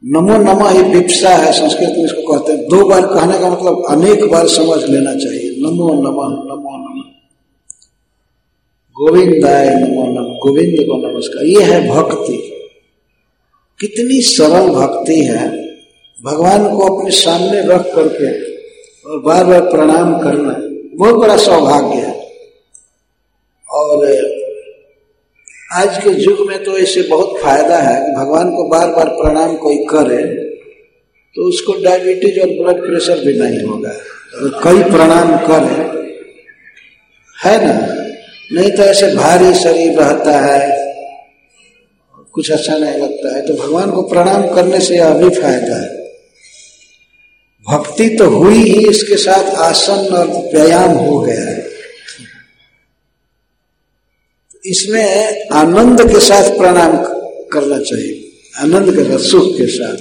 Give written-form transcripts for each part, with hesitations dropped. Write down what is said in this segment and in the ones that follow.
नमो नमः ये विप्सा है, संस्कृत में इसको कहते हैं। 2 बार कहने का मतलब अनेक बार समझ लेना चाहिए। नमो नमः, नमो नमः, गोविंदाय नमो नमः, गोविंद को नमस्कार। ये है भक्ति। कितनी सरल भक्ति है। भगवान को अपने सामने रख करके और बार बार प्रणाम करना बहुत बड़ा सौभाग्य है। और आज के युग में तो इससे बहुत फायदा है कि भगवान को बार बार प्रणाम कोई करे तो उसको डायबिटीज और ब्लड प्रेशर भी नहीं होगा। तो कई प्रणाम करे, है ना, नहीं तो ऐसे भारी शरीर रहता है, कुछ अच्छा नहीं लगता है। तो भगवान को प्रणाम करने से यह भी फायदा है। भक्ति तो हुई ही, इसके साथ आसन और व्यायाम हो गया है। इसमें आनंद के साथ प्रणाम करना चाहिए, आनंद के साथ, सुख के साथ।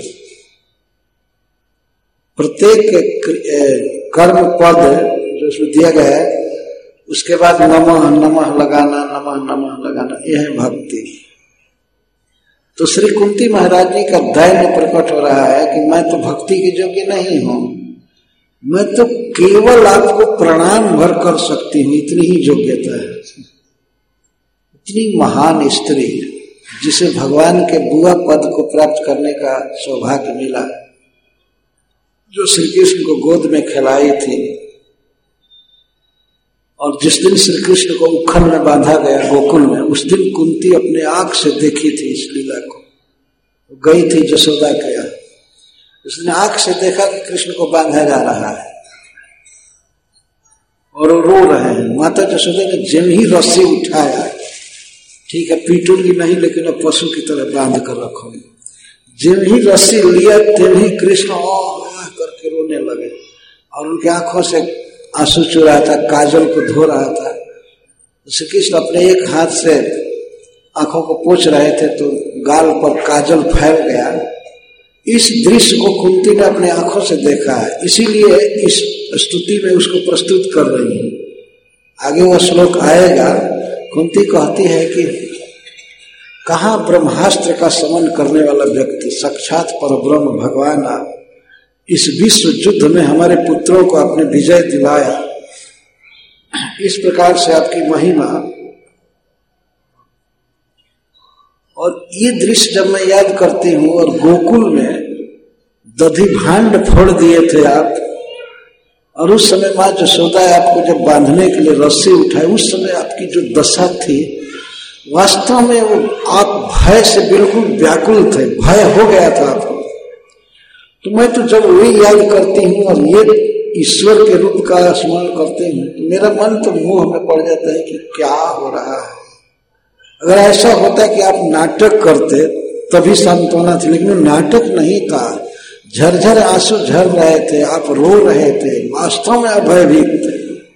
प्रत्येक कर्म पद जो उसमें दिया गया है उसके बाद नमः नमः लगाना, नमः नमः लगाना, यह है भक्ति। तो श्री कुंती महाराज जी का दैन्य प्रकट हो रहा है कि मैं तो भक्ति के योग्य नहीं हूं, मैं तो केवल आपको प्रणाम भर कर सकती हूं, इतनी ही योग्यता है। इतनी महान स्त्री जिसे भगवान के बुआ पद को प्राप्त करने का सौभाग्य मिला, जो श्री कृष्ण को गोद में खिलाई थी। और जिस दिन श्री कृष्ण को उखल में बांधा गया गोकुल में, उस दिन कुंती अपने आंख से देखी थी इस लीला को। गई थी जसोदा के यहाँ, उसने आंख से देखा कि कृष्ण को बांधा जा रहा है और वो रो रहे हैं। माता जसोदा ने जब ही रस्सी उठाया, ठीक है पीटूंगी नहीं लेकिन अब पशु की तरह बांध कर रखूंगी, जब ही रस्सी लिया तब ही कृष्ण करके रोने लगे और उनकी आंखों से आंसू चू रहा था, काजल को धो रहा था। श्री कृष्ण अपने एक हाथ से आंखों को पोंछ रहे थे तो गाल पर काजल फैल गया। इस दृश्य को कुंती ने अपने आंखों से देखा है, इसीलिए इस स्तुति में उसको प्रस्तुत कर रही है। आगे वह श्लोक आएगा। कुंती कहती है कि कहाँ ब्रह्मास्त्र का समन करने वाला व्यक्ति, साक्षात परब्रह्म भगवान आप इस विश्व युद्ध में हमारे पुत्रों को आपने विजय दिलाया। इस प्रकार से आपकी महिमा। और ये दृश्य जब मैं याद करती हूँ, और गोकुल में दधि भांड फोड़ दिए थे आप, और उस समय माँ जसोदा आपको जब बांधने के लिए रस्सी उठाए, उस समय आपकी जो दशा थी, वास्तव में वो आप भय से बिल्कुल व्याकुल थे, भय हो गया था आपको। तो मैं तो जब वही याद करती हूँ और ये ईश्वर के रूप का स्मरण करती हूँ तो मेरा मन तो मुंह में पड़ जाता है कि क्या हो रहा है। अगर ऐसा होता कि आप नाटक करते तभी सांत्वना थी, लेकिन वो नाटक नहीं था। झरझर आंसू झर रहे थे, आप रो रहे थे, वास्तव में आप भयभीत थे।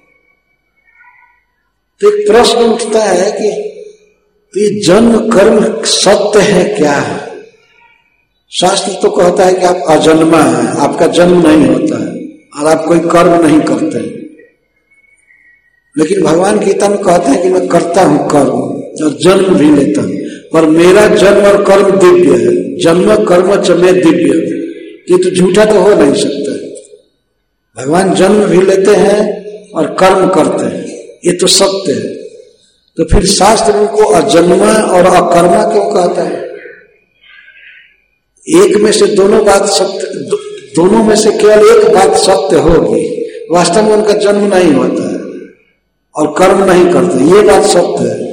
तो एक प्रश्न उठता है कि ये जन्म कर्म सत्य है क्या है? शास्त्र तो कहता है कि आप अजन्मा हैं, आपका जन्म नहीं होता है और आप कोई कर्म नहीं करते हैं। लेकिन भगवान गीता में कहते हैं कि मैं करता हूं कर्म और जन्म भी लेता हूं, पर मेरा जन्म और कर्म दिव्य है। जन्म कर्म च में दिव्य, ये तो झूठा तो हो नहीं सकता है। भगवान जन्म भी लेते हैं और कर्म करते हैं, ये तो सत्य है। तो फिर शास्त्र उनको अजन्मा और अकर्मा क्यों कहता है? एक में से दोनों बात सत्य, दोनों में से केवल एक बात सत्य होगी। वास्तव में उनका जन्म नहीं होता है और कर्म नहीं करते, ये बात सत्य है।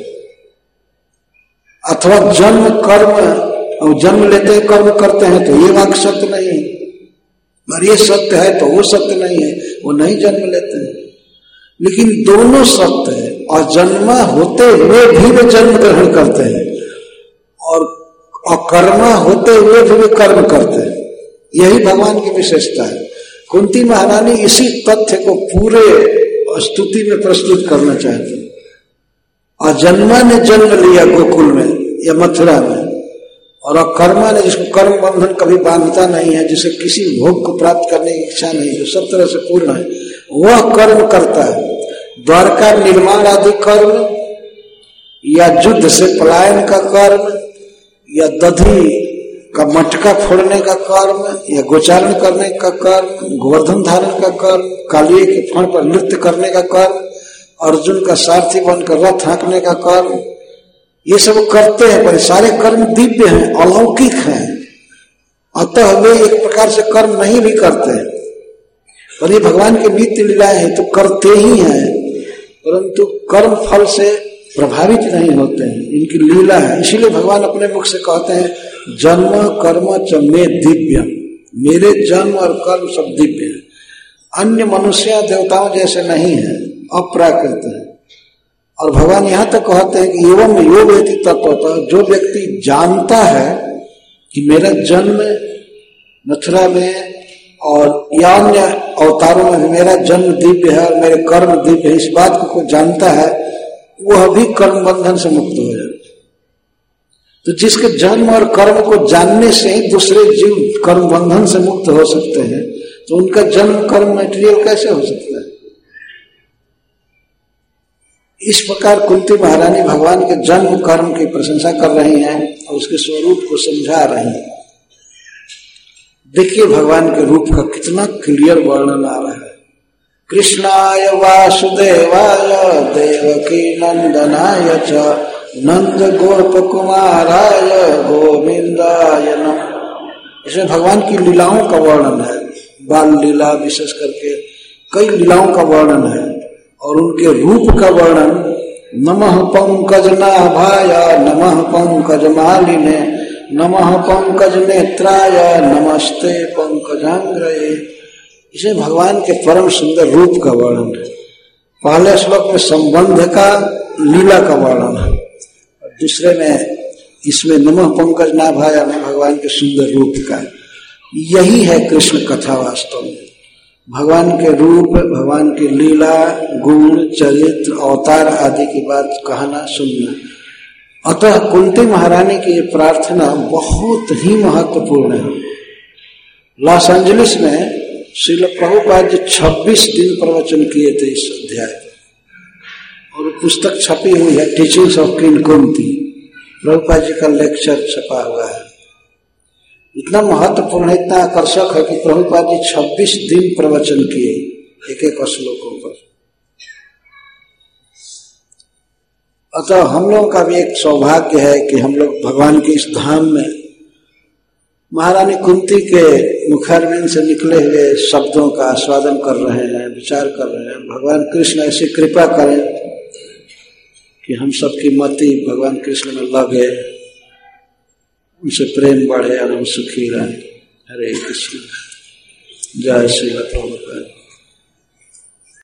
अथवा जन्म कर्म, और जन्म लेते हैं कर्म करते हैं, तो ये वाक्य सत्य नहीं है। और ये सत्य है तो वो सत्य नहीं है, वो नहीं जन्म लेते हैं। लेकिन दोनों सत्य है, और जन्मा होते हुए भी वे जन्म ग्रहण करते हैं और अकर्मा होते हुए भी वे कर्म करते हैं। यही भगवान की विशेषता है। कुंती महारानी इसी तथ्य को पूरे स्तुति में प्रस्तुत करना चाहती है। अजन्मा ने जन्म लिया गोकुल में या मथुरा में, और अकर्मा ने, जिसको कर्म बंधन कभी बांधता नहीं है, जिसे किसी भोग को प्राप्त करने की इच्छा नहीं, जो सब तरह से पूर्ण है, वह कर्म करता है। द्वारका निर्माण आदि कर्म, या युद्ध से पलायन का कर्म, या दधि का मटका फोड़ने का कर्म या गोचारण करने का कर्म, गोवर्धन धारण का कर्म, कालिए के फण पर नृत्य करने का कर्म, अर्जुन का सारथी बनकर रथ हाँकने का कर्म, ये सब करते हैं, पर सारे कर्म दिव्य हैं, अलौकिक हैं। अतः वे एक प्रकार से कर्म नहीं भी करते, पर ये भगवान की नित्य लीलाएं हैं तो करते ही हैं, परंतु कर्म फल से प्रभावित नहीं होते हैं, इनकी लीला है। इसीलिए भगवान अपने मुख से कहते हैं जन्म कर्म च मे दिव्य, मेरे जन्म और कर्म सब दिव्य हैं, अन्य मनुष्य देवताओं जैसे नहीं है, अप्राकृत है। और भगवान यहां तक कहते हैं कि एवं यो वेति तत्वतः, जो व्यक्ति जानता है कि मेरा जन्म मथुरा में और या अन्य अवतारों में भी मेरा जन्म दिव्य है और मेरे कर्म दिव्य है, इस बात को जानता है, वह भी कर्म बंधन से मुक्त हो जाए। तो जिसके जन्म और कर्म को जानने से ही दूसरे जीव कर्म बंधन से मुक्त हो सकते हैं, तो उनका जन्म कर्म मटेरियल कैसे हो सकता है? इस प्रकार कुंती महारानी भगवान के जन्म कर्म की प्रशंसा कर रही हैं और उसके स्वरूप को समझा रही हैं। देखिए भगवान के रूप का कितना क्लियर वर्णन आ रहा है। कृष्णाय वासुदेवाय देवकी नंदनाय च नंद गोप कुमाराय गोविंदाय नमः। इसमें भगवान की लीलाओं का वर्णन है, बाल लीला विशेष करके कई लीलाओं का वर्णन है, और उनके रूप का वर्णन नमः पंकज नाभाय नमः पंकज मालिने नमः पंकज नेत्राय नमस्ते पंकजांग्रये। इसे भगवान के परम सुंदर रूप का वर्णन है। पहले श्लोक में संबंध का लीला का वर्णन है, और दूसरे में इसमें नमः पंकज नाभाय में भगवान के सुंदर रूप का। यही है कृष्ण कथा वास्तव में, भगवान के रूप, भगवान की लीला, गुण, चरित्र, अवतार आदि की बात कहना सुनना। अतः कुंती महारानी की ये प्रार्थना बहुत ही महत्वपूर्ण है। लॉस एंजलिस में श्रील प्रभुपाद जी 26 दिन प्रवचन किए थे इस अध्याय पर, और पुस्तक छपी हुई है teachings of Queen Kunti, Prabhupada ji का लेक्चर छपा हुआ है। इतना महत्वपूर्ण है, इतना आकर्षक है कि प्रभुपाद जी 26 दिन प्रवचन किए एक एक श्लोकों पर। अतः हम लोगों का भी एक सौभाग्य है कि हम लोग भगवान के इस धाम में महारानी कुंती के मुखारविंद से निकले हुए शब्दों का आस्वादन कर रहे हैं, विचार कर रहे हैं। भगवान कृष्ण ऐसी कृपा करें कि हम सबकी मति भगवान कृष्ण में लगे, उनसे प्रेम बढ़े और हम सुखी रहें। हरे कृष्ण। जय श्री प्रभुपाद।